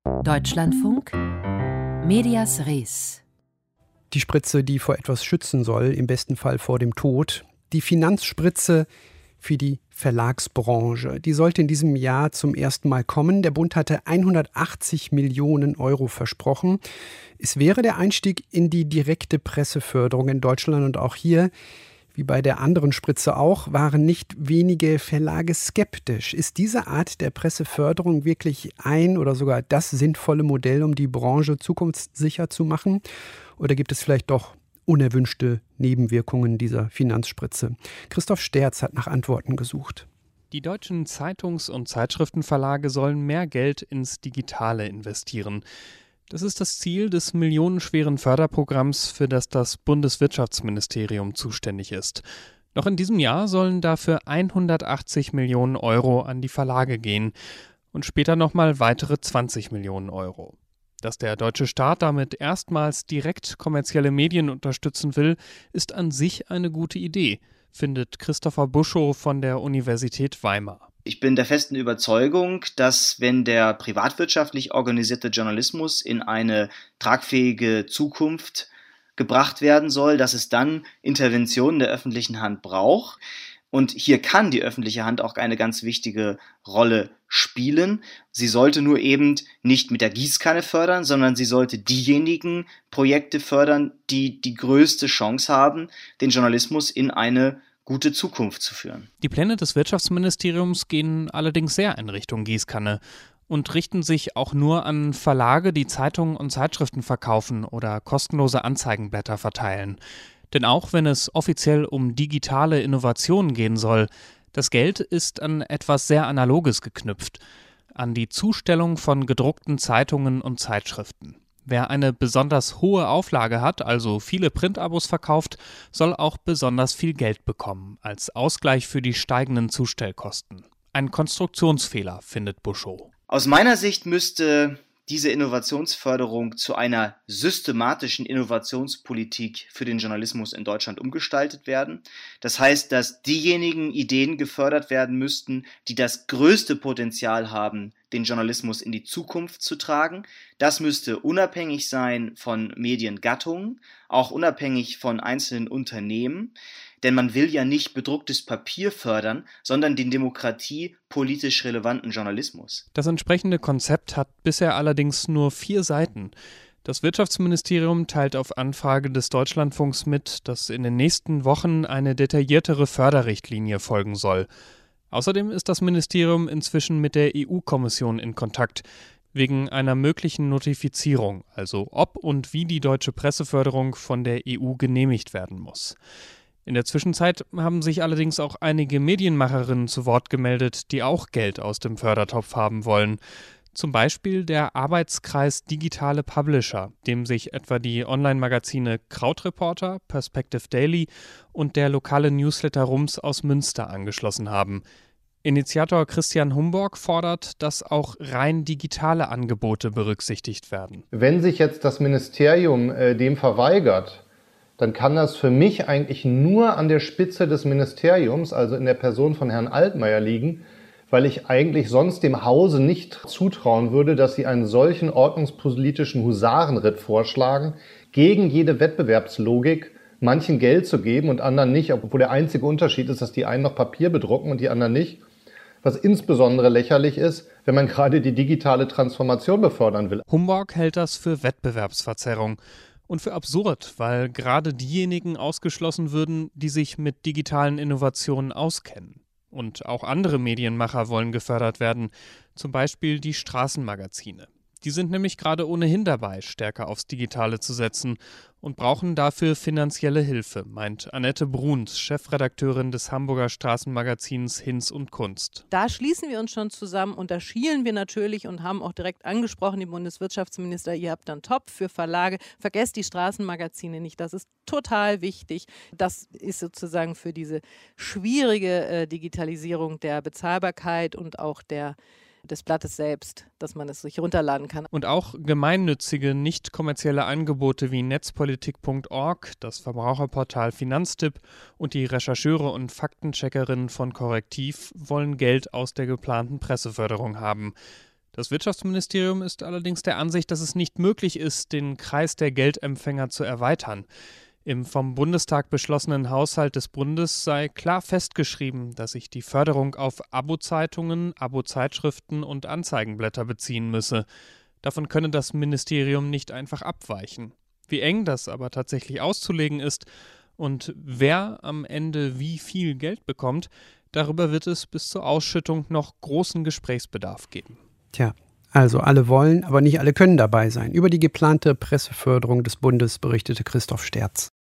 Deutschlandfunk Medias Res. Die Spritze, die vor etwas schützen soll, im besten Fall vor dem Tod. Die Finanzspritze für die Verlagsbranche. Die sollte in diesem Jahr zum ersten Mal kommen. Der Bund hatte 180 Millionen Euro versprochen. Es wäre der Einstieg in die direkte Presseförderung in Deutschland. Und auch hier, wie bei der anderen Spritze auch, waren nicht wenige Verlage skeptisch. Ist diese Art der Presseförderung wirklich ein oder sogar das sinnvolle Modell, um die Branche zukunftssicher zu machen? Oder gibt es vielleicht doch unerwünschte Nebenwirkungen dieser Finanzspritze? Christoph Sterz hat nach Antworten gesucht. Die deutschen Zeitungs- und Zeitschriftenverlage sollen mehr Geld ins Digitale investieren. Das ist das Ziel des millionenschweren Förderprogramms, für das das Bundeswirtschaftsministerium zuständig ist. Noch in diesem Jahr sollen dafür 180 Millionen Euro an die Verlage gehen und später nochmal weitere 20 Millionen Euro. Dass der deutsche Staat damit erstmals direkt kommerzielle Medien unterstützen will, ist an sich eine gute Idee, findet Christopher Buschow von der Universität Weimar. Ich bin der festen Überzeugung, dass wenn der privatwirtschaftlich organisierte Journalismus in eine tragfähige Zukunft gebracht werden soll, dass es dann Interventionen der öffentlichen Hand braucht. Und hier kann die öffentliche Hand auch eine ganz wichtige Rolle spielen. Sie sollte nur eben nicht mit der Gießkanne fördern, sondern sie sollte diejenigen Projekte fördern, die die größte Chance haben, den Journalismus in eine gute Zukunft zu führen. Die Pläne des Wirtschaftsministeriums gehen allerdings sehr in Richtung Gießkanne und richten sich auch nur an Verlage, die Zeitungen und Zeitschriften verkaufen oder kostenlose Anzeigenblätter verteilen. Denn auch wenn es offiziell um digitale Innovationen gehen soll, das Geld ist an etwas sehr Analoges geknüpft, an die Zustellung von gedruckten Zeitungen und Zeitschriften. Wer eine besonders hohe Auflage hat, also viele Printabos verkauft, soll auch besonders viel Geld bekommen, als Ausgleich für die steigenden Zustellkosten. Ein Konstruktionsfehler, findet Buschow. Aus meiner Sicht müsste diese Innovationsförderung zu einer systematischen Innovationspolitik für den Journalismus in Deutschland umgestaltet werden. Das heißt, dass diejenigen Ideen gefördert werden müssten, die das größte Potenzial haben, den Journalismus in die Zukunft zu tragen. Das müsste unabhängig sein von Mediengattungen, auch unabhängig von einzelnen Unternehmen. Denn man will ja nicht bedrucktes Papier fördern, sondern den demokratiepolitisch relevanten Journalismus. Das entsprechende Konzept hat bisher allerdings nur 4 Seiten. Das Wirtschaftsministerium teilt auf Anfrage des Deutschlandfunks mit, dass in den nächsten Wochen eine detailliertere Förderrichtlinie folgen soll. Außerdem ist das Ministerium inzwischen mit der EU-Kommission in Kontakt, wegen einer möglichen Notifizierung, also ob und wie die deutsche Presseförderung von der EU genehmigt werden muss. In der Zwischenzeit haben sich allerdings auch einige Medienmacherinnen zu Wort gemeldet, die auch Geld aus dem Fördertopf haben wollen. Zum Beispiel der Arbeitskreis Digitale Publisher, dem sich etwa die Online-Magazine Krautreporter, Perspective Daily und der lokale Newsletter Rums aus Münster angeschlossen haben. Initiator Christian Humborg fordert, dass auch rein digitale Angebote berücksichtigt werden. Wenn sich jetzt das Ministerium dem verweigert, dann kann das für mich eigentlich nur an der Spitze des Ministeriums, also in der Person von Herrn Altmaier, liegen, weil ich eigentlich sonst dem Hause nicht zutrauen würde, dass sie einen solchen ordnungspolitischen Husarenritt vorschlagen, gegen jede Wettbewerbslogik manchen Geld zu geben und anderen nicht, obwohl der einzige Unterschied ist, dass die einen noch Papier bedrucken und die anderen nicht. Was insbesondere lächerlich ist, wenn man gerade die digitale Transformation befördern will. Humborg hält das für Wettbewerbsverzerrung. Und für absurd, weil gerade diejenigen ausgeschlossen würden, die sich mit digitalen Innovationen auskennen. Und auch andere Medienmacher wollen gefördert werden, zum Beispiel die Straßenmagazine. Die sind nämlich gerade ohnehin dabei, stärker aufs Digitale zu setzen und brauchen dafür finanzielle Hilfe, meint Annette Bruns, Chefredakteurin des Hamburger Straßenmagazins Hinz und Kunst. Da schließen wir uns schon zusammen und da schielen wir natürlich und haben auch direkt angesprochen, die Bundeswirtschaftsminister, ihr habt einen Topf für Verlage, vergesst die Straßenmagazine nicht, das ist total wichtig. Das ist sozusagen für diese schwierige Digitalisierung der Bezahlbarkeit und auch des Blattes selbst, dass man es sich runterladen kann. Und auch gemeinnützige, nicht kommerzielle Angebote wie netzpolitik.org, das Verbraucherportal Finanztipp und die Rechercheure und Faktencheckerinnen von Korrektiv wollen Geld aus der geplanten Presseförderung haben. Das Wirtschaftsministerium ist allerdings der Ansicht, dass es nicht möglich ist, den Kreis der Geldempfänger zu erweitern. Im vom Bundestag beschlossenen Haushalt des Bundes sei klar festgeschrieben, dass sich die Förderung auf Abo-Zeitungen, Abo-Zeitschriften und Anzeigenblätter beziehen müsse. Davon könne das Ministerium nicht einfach abweichen. Wie eng das aber tatsächlich auszulegen ist und wer am Ende wie viel Geld bekommt, darüber wird es bis zur Ausschüttung noch großen Gesprächsbedarf geben. Tja, also alle wollen, aber nicht alle können dabei sein. Über die geplante Presseförderung des Bundes berichtete Christoph Sterz.